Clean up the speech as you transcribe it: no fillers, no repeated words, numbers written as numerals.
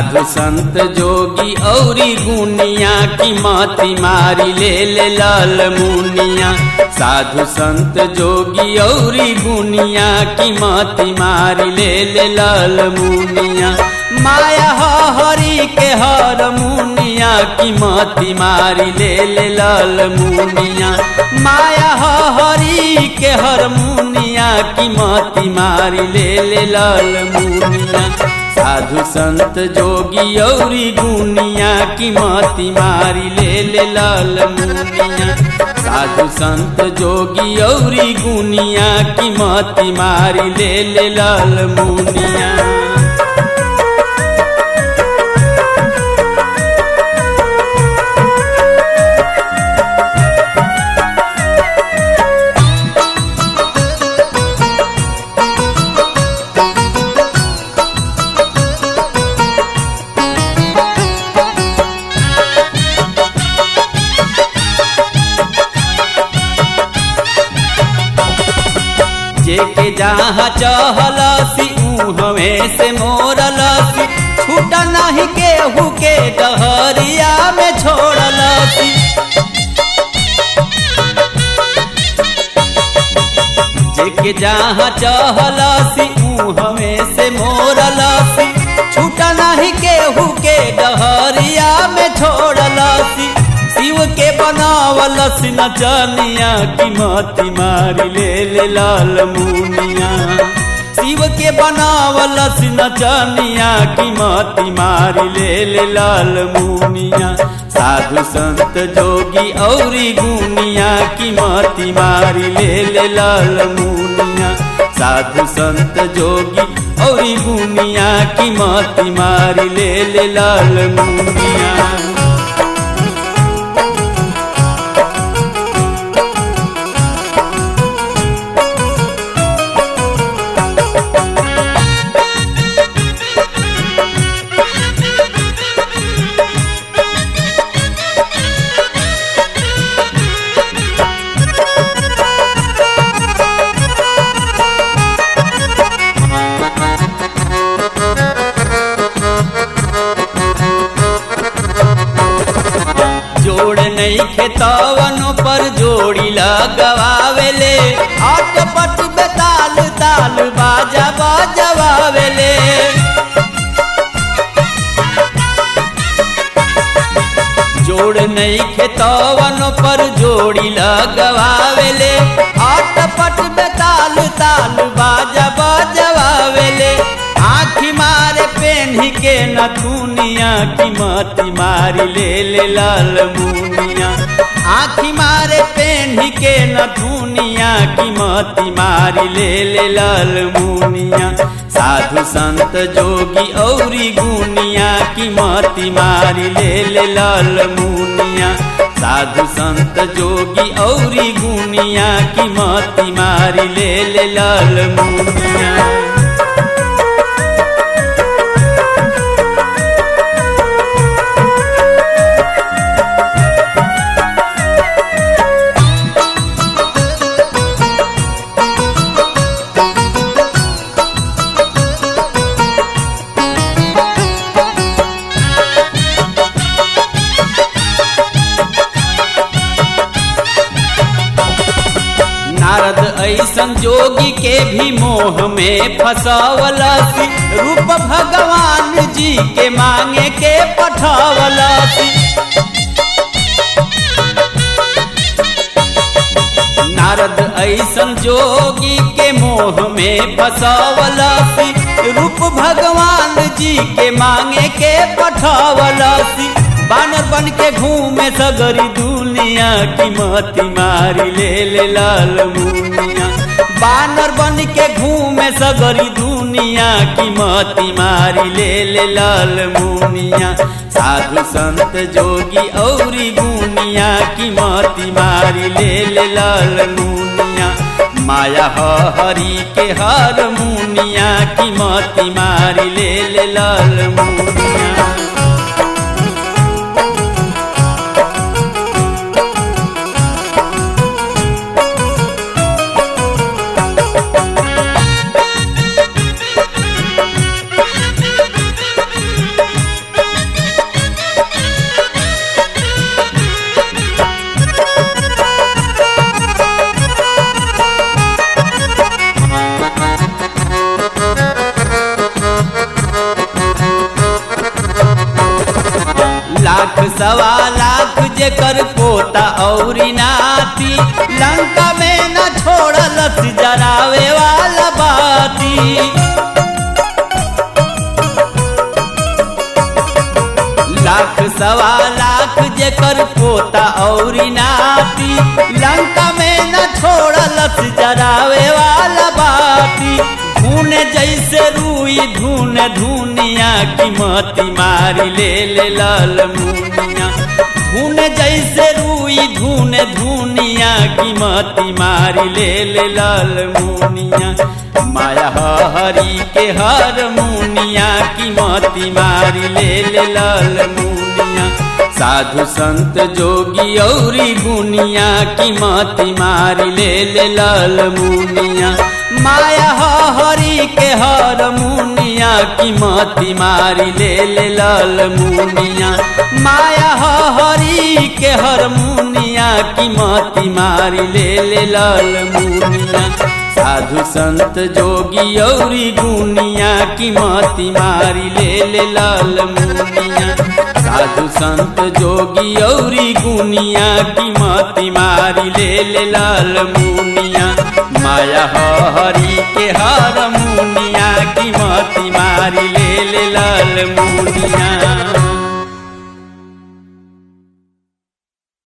साधु संत जोगी औरी गुनिया की मति मारी ले लाल मुनिया। साधु संत जोगी औरी गुनिया की मति मारी ले लाल मुनिया। माया हरि के हर मुनिया की मति मारी ले लाल मुनिया। माया हरि के हर मुनिया की मति मारी ले लाल मुनिया। साधु संत जोगी औरी गुनिया की मति मारी ले लाल मुनिया। साधु संत जोगी औरी गुनिया की मति मारी ले लाल मुनिया। जेके जहाँ चहलसी उहवे से मोरलसी। छूटा नहीं केहू के डहरिया में छोड़लसी। जेके जहाँ चहलसी उहवे से मोरलसी। छूटा नहीं केहू के डहरिया में छोड़लसी। शिव के बनावलस नचनिया की मति मारी ले लाल मुनिया। शिव के बनावलस नचनिया की मति मारी ले लाल मुनिया। साधु संत जोगी औरी गुनिया की मति मारी ले लाल मुनिया। साधु संत जोगी औरी गुनिया की मति मारी ले लाल मुनिया। जोड़ नहीं खेतवनों पर जोड़ी लगवावेले। अटपट बेताल ताल बाजा बजवावेले। जोड़ नहीं खेतवनों पर जोड़ी लगवावेले। अटपट बेताल ताल बाजा बजवावेले। आँखी मारे पेन्ही के नथुनिया की मति मारी ले लाल मुनिया। आँखी मारे पेन्ही के नथुनिया की मति मारी ले लाल मुनिया। साधु संत जोगी औरी गुनिया की मति मारी ले लाल मुनिया। साधु संत जोगी औरी गुनिया की मति मारी ले लाल मुनिया। नारद ऐसन जोगी के भी मोह में फसावलसी। रूप भगवान जी के मांगे के पठावलसी। नारद ऐसन जोगी के मोह में फसावलसी। रूप भगवान जी के मांगे के पठावलसी। बानर बन के घूमे सगरी दुनिया की मति मारी ले लाल मुनिया। बानर बन के घूमे सगरी दुनिया की मति मारी ले लाल मुनिया। साधु संत जोगी औरी गुनिया की मति मारी ले लाल मुनिया। माया हरि के हर मुनिया की मति मारी ले लाल मुनिया। सवा लाख जेकर पोता औरी नाती, लंका में न छोड़लस जरावे वाला बाती। लाख सवा लाख जेकर पोता औरी नाती, लंका में न छोड़लस जरावे वाला बाती। धुन जैसे रुई धुन धुनिया की मती मारी ले लाल मुनिया। धुन जैसे रुई धुन धुनिया की मती मारी ले लाल मुनिया। माया हरि के हर मुनिया की मती मारी ले लाल मुनिया। साधु संत जोगी औरी गुनिया की मती मारी ले लाल मुनिया। माया हरि के हर मुनिया की मती मारी ले लाल मुनिया। माया हरि के हर मुनिया की मती मारी ले लाल मुनिया। साधु संत जोगी औरी गुनिया की मती मारी ले लाल मुनिया। साधु संत जोगी औरी गुनिया की मती मारी ले लाल मुनिया। माया हरि के हर मुनिया की मती मारी